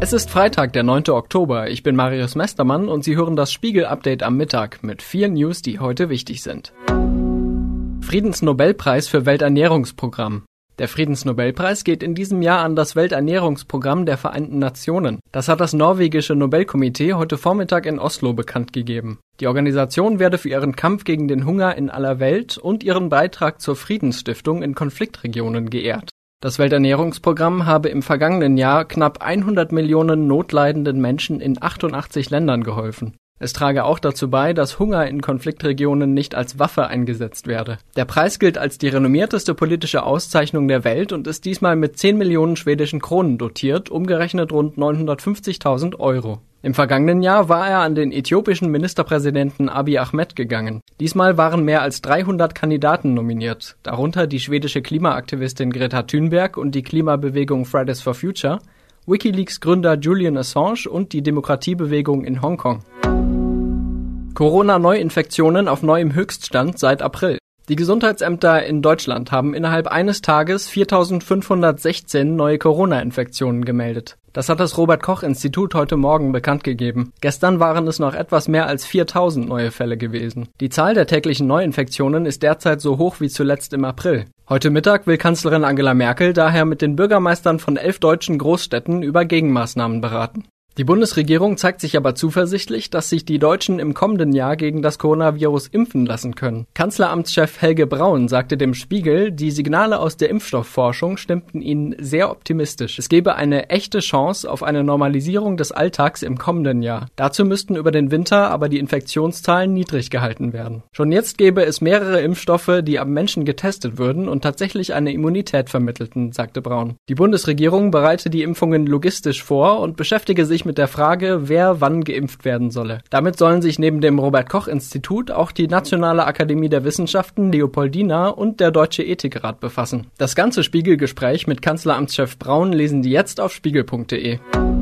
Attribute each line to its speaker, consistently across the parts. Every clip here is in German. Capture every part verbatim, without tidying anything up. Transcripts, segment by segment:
Speaker 1: Es ist Freitag, der neunte Oktober. Ich bin Marius Mestermann und Sie hören das Spiegel-Update am Mittag mit vielen News, die heute wichtig sind. Friedensnobelpreis für Welternährungsprogramm. Der Friedensnobelpreis geht in diesem Jahr an das Welternährungsprogramm der Vereinten Nationen. Das hat das norwegische Nobelkomitee heute Vormittag in Oslo bekannt gegeben. Die Organisation werde für ihren Kampf gegen den Hunger in aller Welt und ihren Beitrag zur Friedensstiftung in Konfliktregionen geehrt. Das Welternährungsprogramm habe im vergangenen Jahr knapp hundert Millionen notleidenden Menschen in achtundachtzig Ländern geholfen. Es trage auch dazu bei, dass Hunger in Konfliktregionen nicht als Waffe eingesetzt werde. Der Preis gilt als die renommierteste politische Auszeichnung der Welt und ist diesmal mit zehn Millionen schwedischen Kronen dotiert, umgerechnet rund neunhundertfünfzigtausend Euro. Im vergangenen Jahr war er an den äthiopischen Ministerpräsidenten Abiy Ahmed gegangen. Diesmal waren mehr als dreihundert Kandidaten nominiert, darunter die schwedische Klimaaktivistin Greta Thunberg und die Klimabewegung Fridays for Future, WikiLeaks-Gründer Julian Assange und die Demokratiebewegung in Hongkong. Corona-Neuinfektionen auf neuem Höchststand seit April. Die Gesundheitsämter in Deutschland haben innerhalb eines Tages viertausendfünfhundertsechzehn neue Corona-Infektionen gemeldet. Das hat das Robert-Koch-Institut heute Morgen bekannt gegeben. Gestern waren es noch etwas mehr als viertausend neue Fälle gewesen. Die Zahl der täglichen Neuinfektionen ist derzeit so hoch wie zuletzt im April. Heute Mittag will Kanzlerin Angela Merkel daher mit den Bürgermeistern von elf deutschen Großstädten über Gegenmaßnahmen beraten. Die Bundesregierung zeigt sich aber zuversichtlich, dass sich die Deutschen im kommenden Jahr gegen das Coronavirus impfen lassen können. Kanzleramtschef Helge Braun sagte dem Spiegel, die Signale aus der Impfstoffforschung stimmten ihn sehr optimistisch. Es gebe eine echte Chance auf eine Normalisierung des Alltags im kommenden Jahr. Dazu müssten über den Winter aber die Infektionszahlen niedrig gehalten werden. Schon jetzt gäbe es mehrere Impfstoffe, die am Menschen getestet würden und tatsächlich eine Immunität vermittelten, sagte Braun. Die Bundesregierung bereite die Impfungen logistisch vor und beschäftige sich mit der Frage, wer wann geimpft werden solle. Damit sollen sich neben dem Robert-Koch-Institut auch die Nationale Akademie der Wissenschaften, Leopoldina und der Deutsche Ethikrat befassen. Das ganze Spiegelgespräch mit Kanzleramtschef Braun lesen Sie jetzt auf spiegel punkt de.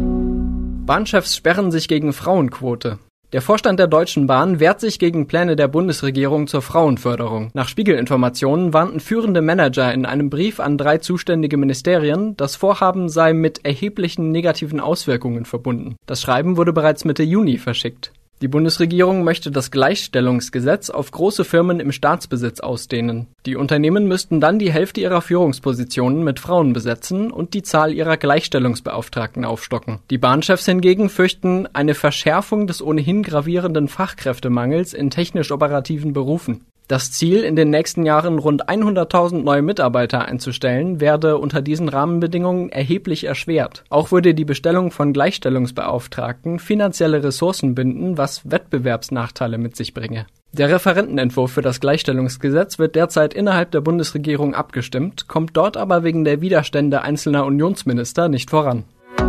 Speaker 1: Bahnchefs sperren sich gegen Frauenquote. Der Vorstand der Deutschen Bahn wehrt sich gegen Pläne der Bundesregierung zur Frauenförderung. Nach Spiegelinformationen warnten führende Manager in einem Brief an drei zuständige Ministerien, das Vorhaben sei mit erheblichen negativen Auswirkungen verbunden. Das Schreiben wurde bereits Mitte Juni verschickt. Die Bundesregierung möchte das Gleichstellungsgesetz auf große Firmen im Staatsbesitz ausdehnen. Die Unternehmen müssten dann die Hälfte ihrer Führungspositionen mit Frauen besetzen und die Zahl ihrer Gleichstellungsbeauftragten aufstocken. Die Bahnchefs hingegen fürchten eine Verschärfung des ohnehin gravierenden Fachkräftemangels in technisch-operativen Berufen. Das Ziel, in den nächsten Jahren rund hunderttausend neue Mitarbeiter einzustellen, werde unter diesen Rahmenbedingungen erheblich erschwert. Auch würde die Bestellung von Gleichstellungsbeauftragten finanzielle Ressourcen binden, was Wettbewerbsnachteile mit sich bringe. Der Referentenentwurf für das Gleichstellungsgesetz wird derzeit innerhalb der Bundesregierung abgestimmt, kommt dort aber wegen der Widerstände einzelner Unionsminister nicht voran.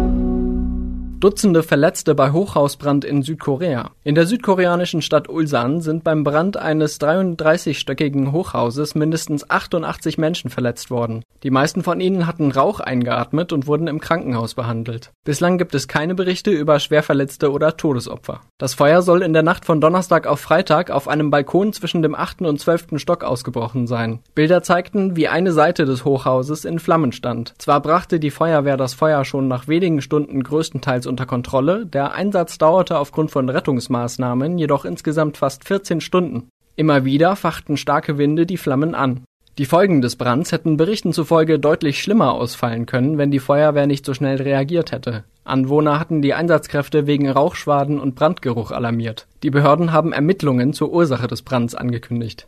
Speaker 1: Dutzende Verletzte bei Hochhausbrand in Südkorea. In der südkoreanischen Stadt Ulsan sind beim Brand eines dreiunddreißigstöckigen Hochhauses mindestens achtundachtzig Menschen verletzt worden. Die meisten von ihnen hatten Rauch eingeatmet und wurden im Krankenhaus behandelt. Bislang gibt es keine Berichte über Schwerverletzte oder Todesopfer. Das Feuer soll in der Nacht von Donnerstag auf Freitag auf einem Balkon zwischen dem achten und zwölften Stock ausgebrochen sein. Bilder zeigten, wie eine Seite des Hochhauses in Flammen stand. Zwar brachte die Feuerwehr das Feuer schon nach wenigen Stunden größtenteils unter Kontrolle, der Einsatz dauerte aufgrund von Rettungsmaßnahmen jedoch insgesamt fast vierzehn Stunden. Immer wieder fachten starke Winde die Flammen an. Die Folgen des Brands hätten Berichten zufolge deutlich schlimmer ausfallen können, wenn die Feuerwehr nicht so schnell reagiert hätte. Anwohner hatten die Einsatzkräfte wegen Rauchschwaden und Brandgeruch alarmiert. Die Behörden haben Ermittlungen zur Ursache des Brands angekündigt.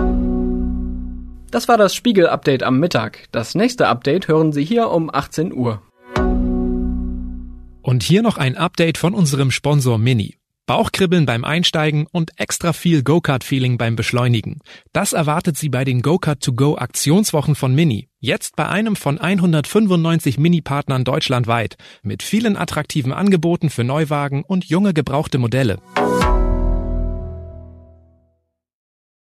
Speaker 1: Das war das Spiegel-Update am Mittag. Das nächste Update hören Sie hier um achtzehn Uhr.
Speaker 2: Und hier noch ein Update von unserem Sponsor Mini. Bauchkribbeln beim Einsteigen und extra viel Go-Kart-Feeling beim Beschleunigen. Das erwartet Sie bei den Go-Kart-to-Go Aktionswochen von Mini. Jetzt bei einem von hundertfünfundneunzig Mini-Partnern deutschlandweit. Mit vielen attraktiven Angeboten für Neuwagen und junge gebrauchte Modelle.